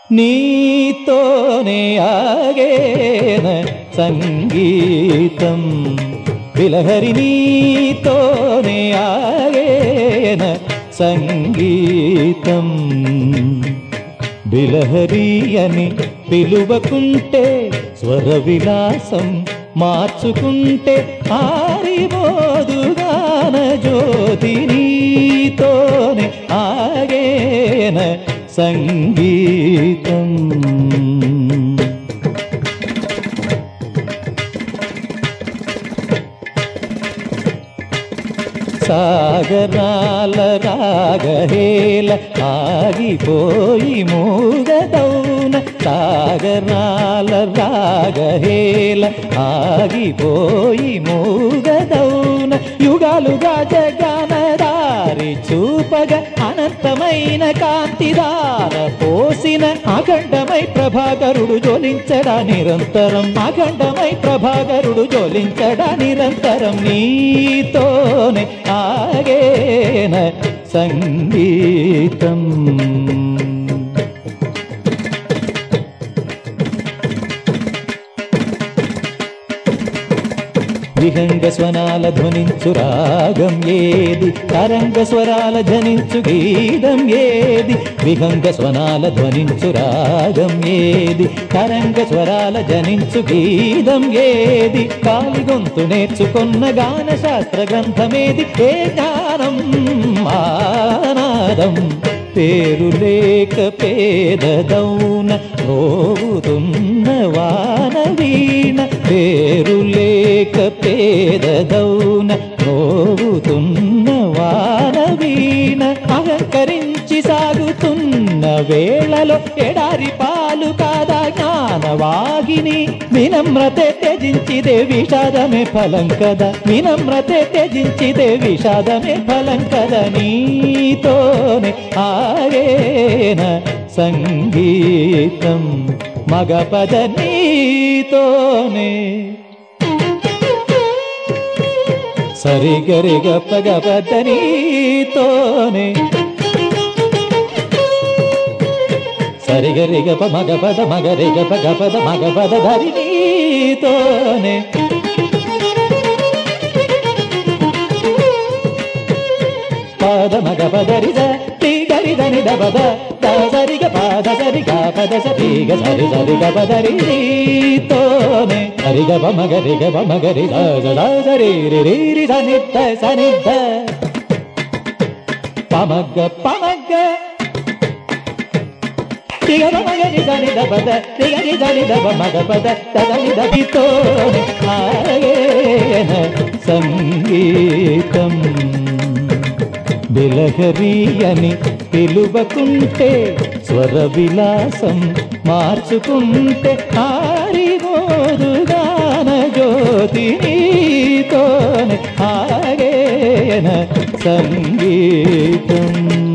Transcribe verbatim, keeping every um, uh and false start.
నీతోనే ఆగేన సంగీతం బిలహరి నీతోనే ఆగేన సంగీతం బిలహరి అని పిలువకుంటే స్వర విలాసం మార్చుకుంటే ఆరిబోదుగాన జ్యోతి నీతోనే ఆగేన సంగీతం సాగరాల రాగహేల ఆగిపోయి మూగదౌన సాగరాల రాగహేల ఆగిపోయి మూగదౌన యుగాలుగా జగనదారి చూపగా అనంతమైన కాంతిదార పోసిన అఖండమై ప్రభాకరుడు జ్వలించడా నిరంతరం అఖండమై ప్రభాకరుడు జ్వలించడా నిరంతరం నీతోనే ఆగేన సంగీతం విహంగ స్వనాల ధ్వనించు రాగం ఏది తరంగ స్వరాల ధ్వనించు గీతం ఏది విహంగ స్వనాల ధ్వనించు రాగం ఏది తరంగ స్వరాల ధ్వనించు గీతం ఏది కాలి గొంతు నేర్చుకున్న గాన శాస్త్ర గ్రంథమేది ఏ జ్ఞానం ఆనాదం పేరు లేక పేదదౌన రోగుతున్న వానవీణ పేరు లేక పేదదౌన రోగుతున్న వానవీణ అహంకరించి సాగుతున్న వేళలో ఎడారి పాలు కాదా జ్ఞానవాగిని వినమ్రతే త్యజించిదే విషాదమే ఫలం కదా వినమ్రతే త్యజించిదే విషాదమే ఫలం కదా నీతోనే ఆగేన సంగీతం మగపద నీతోనే సరిగరి గప్ప గపద నీతోనే సరిగరి గప మగపద మగరి గప గపద మగపద ధరి నీతోనే పాద మగ పదరిద గరిద నిద పద సరిగ పాద సరిగ పద సరిగ సరి సరిగ పదరి నీతోనే సరిగ మగరి గ మగరి సరి రి సనిద్ద సనిద్ద పమగ్గ పమగ్గ తిగ మగరి సనిద పద తిగ నిద మగ పద తదనిద నీతోనే ఆగేన సంగీతం బిలహరి అని పిలువకుంటే స్వర విలాసం మార్చుకుంటే ఆరిబోదుగాన జ్యోతి నీతోనే ఆగేన సంగీతం.